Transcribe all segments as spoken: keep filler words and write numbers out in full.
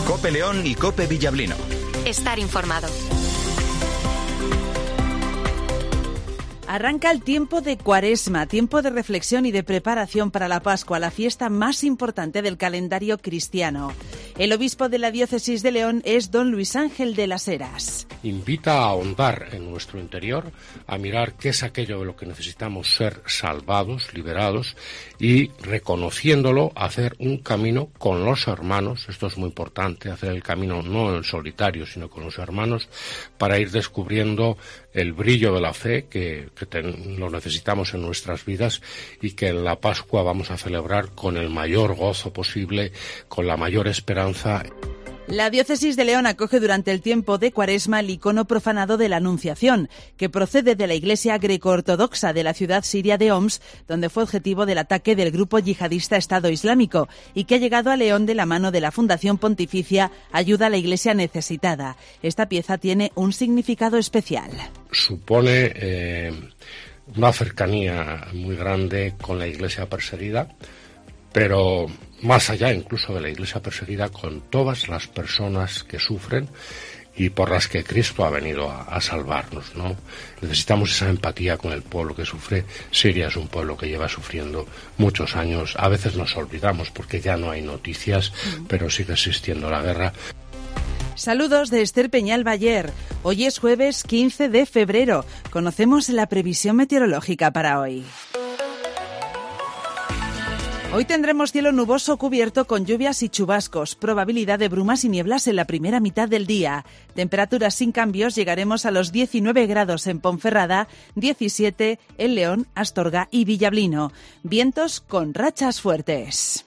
COPE León y COPE Villablino. Estar informado. Arranca el tiempo de Cuaresma, tiempo de reflexión y de preparación para la Pascua, la fiesta más importante del calendario cristiano. El obispo de la diócesis de León es don Luis Ángel de las Heras. Invita a ahondar en nuestro interior, a mirar qué es aquello de lo que necesitamos ser salvados, liberados, y reconociéndolo, hacer un camino con los hermanos. Esto es muy importante, hacer el camino no en solitario, sino con los hermanos, para ir descubriendo el brillo de la fe que, que ten, lo necesitamos en nuestras vidas y que en la Pascua vamos a celebrar con el mayor gozo posible, con la mayor esperanza. La diócesis de León acoge durante el tiempo de Cuaresma el icono profanado de la Anunciación, que procede de la iglesia greco-ortodoxa de la ciudad siria de Homs, donde fue objetivo del ataque del grupo yihadista Estado Islámico, y que ha llegado a León de la mano de la Fundación Pontificia Ayuda a la Iglesia Necesitada. Esta pieza tiene un significado especial. Supone eh, una cercanía muy grande con la iglesia perseguida, pero más allá incluso de la iglesia perseguida, con todas las personas que sufren y por las que Cristo ha venido a, a salvarnos, ¿no? Necesitamos esa empatía con el pueblo que sufre. Siria es un pueblo que lleva sufriendo muchos años. A veces nos olvidamos porque ya no hay noticias, pero sigue existiendo la guerra. Saludos de Esther Peñal Bayer. Hoy es jueves quince de febrero. Conocemos la previsión meteorológica para hoy. Hoy tendremos cielo nuboso cubierto con lluvias y chubascos, probabilidad de brumas y nieblas en la primera mitad del día. Temperaturas sin cambios, llegaremos a los diecinueve grados en Ponferrada, diecisiete en León, Astorga y Villablino. Vientos con rachas fuertes.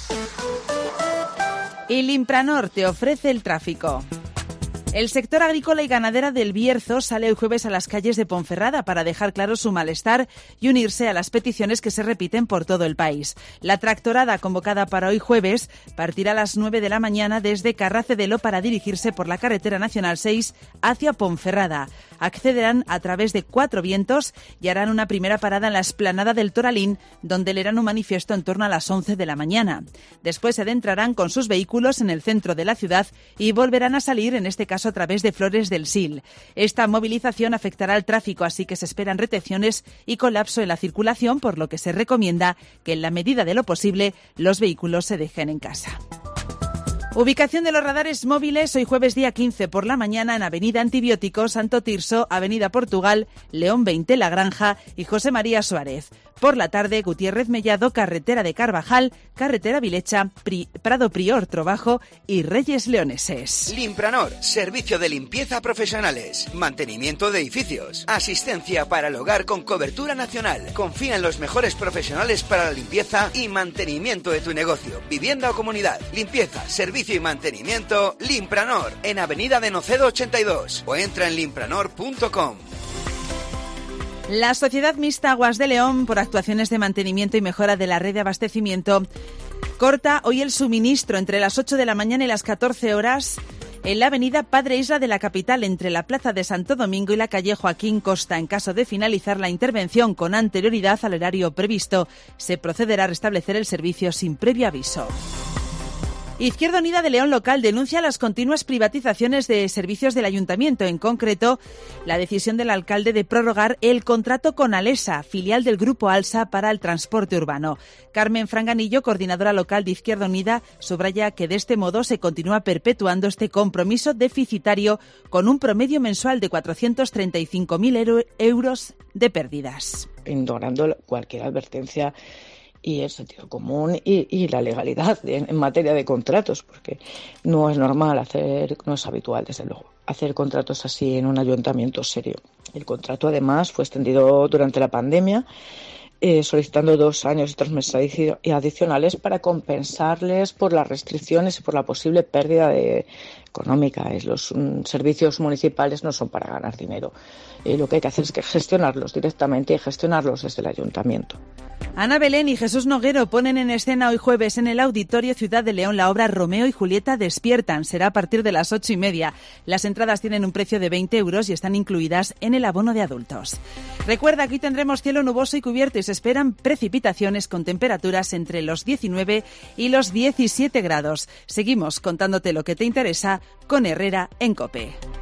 El Impranor te ofrece el tráfico. El sector agrícola y ganadera del Bierzo sale el jueves a las calles de Ponferrada para dejar claro su malestar y unirse a las peticiones que se repiten por todo el país. La tractorada convocada para hoy jueves partirá a las nueve de la mañana desde Carracedelo para dirigirse por la carretera nacional seis hacia Ponferrada. Accederán a través de Cuatro Vientos y harán una primera parada en la explanada del Toralín, donde leerán un manifiesto en torno a las once de la mañana. Después se adentrarán con sus vehículos en el centro de la ciudad y volverán a salir, en este caso a través de Flores del Sil. Esta movilización afectará al tráfico, así que se esperan retenciones y colapso en la circulación, por lo que se recomienda que en la medida de lo posible los vehículos se dejen en casa. Ubicación de los radares móviles hoy jueves día quince por la mañana en Avenida Antibiótico, Santo Tirso, Avenida Portugal, León veinte, La Granja y José María Suárez. Por la tarde, Gutiérrez Mellado, Carretera de Carvajal, Carretera Vilecha, Pri, Prado Prior Trobajo y Reyes Leoneses. Limpranor, servicio de limpieza profesionales, mantenimiento de edificios, asistencia para el hogar con cobertura nacional. Confía en los mejores profesionales para la limpieza y mantenimiento de tu negocio, vivienda o comunidad. Limpieza, servicio y mantenimiento, Limpranor, en Avenida de Nocedo ochenta y dos o entra en limpranor punto com. La Sociedad Mixta Aguas de León, por actuaciones de mantenimiento y mejora de la red de abastecimiento, corta hoy el suministro entre las ocho de la mañana y las catorce horas en la avenida Padre Isla de la capital, entre la plaza de Santo Domingo y la calle Joaquín Costa. En caso de finalizar la intervención con anterioridad al horario previsto, se procederá a restablecer el servicio sin previo aviso. Izquierda Unida de León Local denuncia las continuas privatizaciones de servicios del ayuntamiento, en concreto la decisión del alcalde de prorrogar el contrato con Alesa, filial del Grupo Alsa para el transporte urbano. Carmen Franganillo, coordinadora local de Izquierda Unida, subraya que de este modo se continúa perpetuando este compromiso deficitario con un promedio mensual de cuatrocientos treinta y cinco mil euros de pérdidas. Ignorando cualquier advertencia y el sentido común y, y la legalidad en, en materia de contratos, porque no es normal hacer, no es habitual desde luego, hacer contratos así en un ayuntamiento serio. El contrato además fue extendido durante la pandemia, eh, solicitando dos años y tres meses adic- adicionales para compensarles por las restricciones y por la posible pérdida de, económica. Los um, servicios municipales no son para ganar dinero. Eh, lo que hay que hacer es que gestionarlos directamente y gestionarlos desde el ayuntamiento. Ana Belén y Jesús Noguero ponen en escena hoy jueves en el Auditorio Ciudad de León la obra Romeo y Julieta despiertan. Será a partir de las ocho y media. Las entradas tienen un precio de veinte euros y están incluidas en el abono de adultos. Recuerda, aquí tendremos cielo nuboso y cubierto y se esperan precipitaciones con temperaturas entre los diecinueve y los diecisiete grados. Seguimos contándote lo que te interesa con Herrera en COPE.